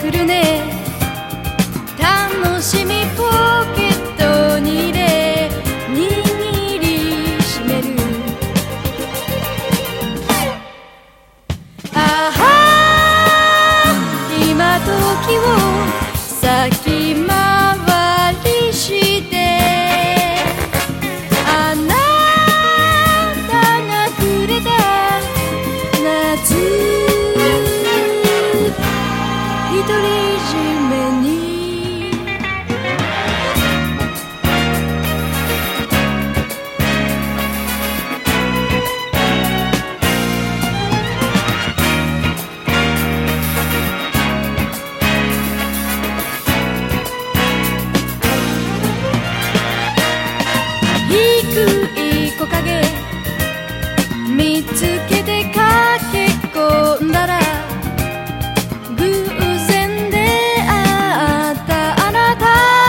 くるね。楽しみポケットに入れ握りしめる。ああ今時を先回りしてあなたがくれた夏独り占めに低い木陰見つけて駆け込んだら偶然出会ったあなた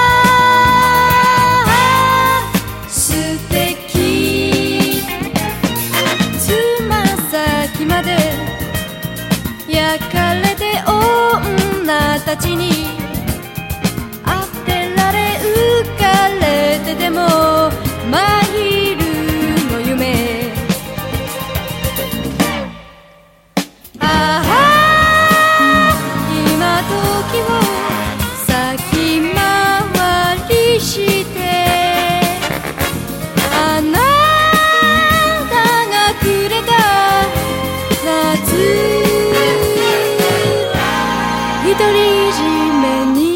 素敵つま先まで焼かれて女たちに当てられ浮かれてでも真昼の夢ああ今時を先回りしてあなたがくれた夏独り占めに